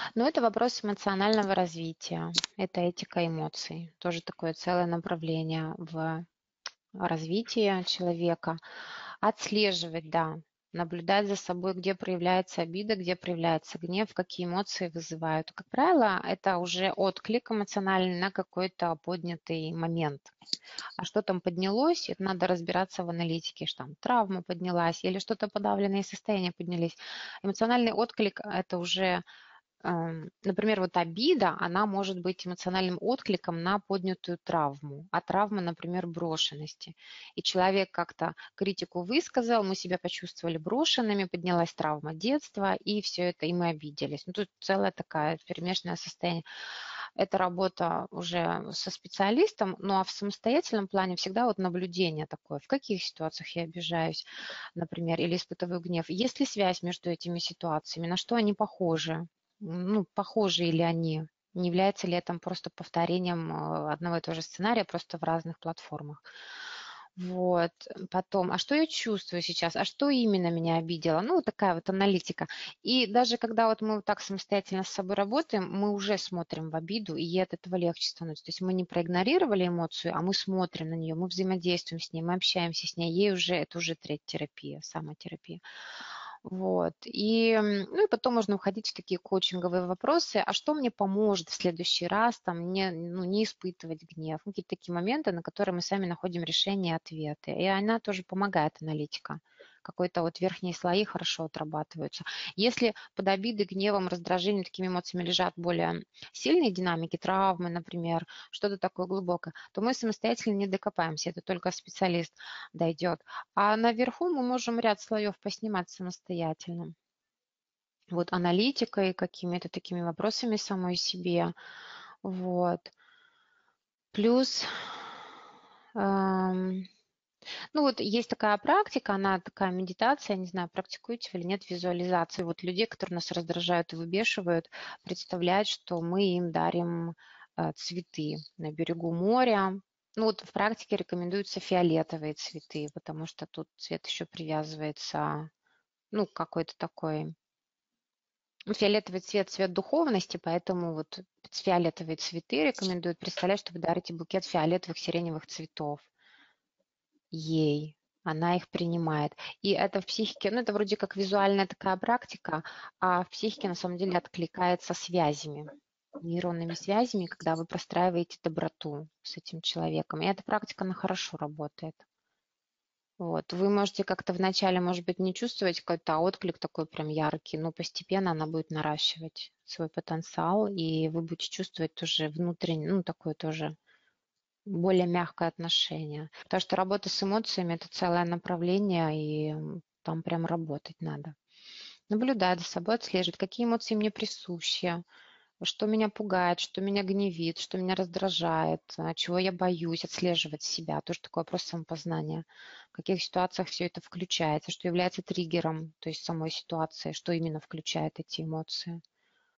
Но это вопрос эмоционального развития. Это этика эмоций. Тоже такое целое направление в развитии человека. Отслеживать, да, наблюдать за собой, где проявляется обида, где проявляется гнев, какие эмоции вызывают. Как правило, это уже отклик эмоциональный на какой-то поднятый момент. А что там поднялось, это надо разбираться в аналитике, что там травма поднялась или что-то подавленные состояния поднялись. Эмоциональный отклик– это уже например, вот обида, она может быть эмоциональным откликом на поднятую травму, а травма, например, брошенности. И человек как-то критику высказал, мы себя почувствовали брошенными, поднялась травма детства, и все это, и мы обиделись. Ну, тут целая такая перемешанное состояние. Это работа уже со специалистом, ну а в самостоятельном плане всегда вот наблюдение такое, в каких ситуациях я обижаюсь, например, или испытываю гнев. Есть ли связь между этими ситуациями, на что они похожи? Ну, похожи ли они? Не является ли это просто повторением одного и того же сценария, просто в разных платформах? Вот. Потом, а что я чувствую сейчас? А что именно меня обидело? Ну, вот такая вот аналитика. И даже когда вот мы вот так самостоятельно с собой работаем, мы уже смотрим в обиду, и от этого легче становится. То есть мы не проигнорировали эмоцию, а мы смотрим на нее, мы взаимодействуем с ней, мы общаемся с ней. Ей уже, это уже терапия, самотерапия. Вот. Ну и потом можно уходить в такие коучинговые вопросы. А что мне поможет в следующий раз там, не испытывать гнев? Ну, какие-то такие моменты, на которые мы сами находим решения и ответы. И она тоже помогает, аналитика. Какой-то вот верхние слои хорошо отрабатываются. Если под обидой, гневом, раздражением, такими эмоциями лежат более сильные динамики, травмы, например, что-то такое глубокое, то мы самостоятельно не докопаемся. Это только специалист дойдет. А наверху мы можем ряд слоев поснимать самостоятельно. Вот аналитикой, какими-то такими вопросами самой себе. Вот. Плюс, эм, ну вот есть такая практика, она такая медитация, не знаю, практикуете вы или нет, визуализации. Вот людей, которые нас раздражают и выбешивают, представлять, что мы им дарим цветы на берегу моря. Ну вот в практике рекомендуются фиолетовые цветы, потому что тут цвет еще привязывается, ну, к какой-то такой. Ну, фиолетовый цвет– цвет духовности, поэтому вот фиолетовые цветы рекомендуют представлять, что вы дарите букет фиолетовых сиреневых цветов ей. Она их принимает. И это в психике, ну, это вроде как визуальная такая практика, а в психике на самом деле откликается связями, нейронными связями, когда вы простраиваете доброту с этим человеком. И эта практика, она хорошо работает. Вот. Вы можете как-то вначале, может быть, не чувствовать какой-то отклик такой прям яркий, но постепенно она будет наращивать свой потенциал, и вы будете чувствовать тоже внутренне, ну, такое тоже более мягкое отношение. Потому что работа с эмоциями– это целое направление, и там прям работать надо. Наблюдать за собой, отслеживать, какие эмоции мне присущи, что меня пугает, что меня гневит, что меня раздражает, чего я боюсь, отслеживать себя. Тоже такой вопрос самопознания. В каких ситуациях все это включается, что является триггером, то есть самой ситуации, что именно включает эти эмоции.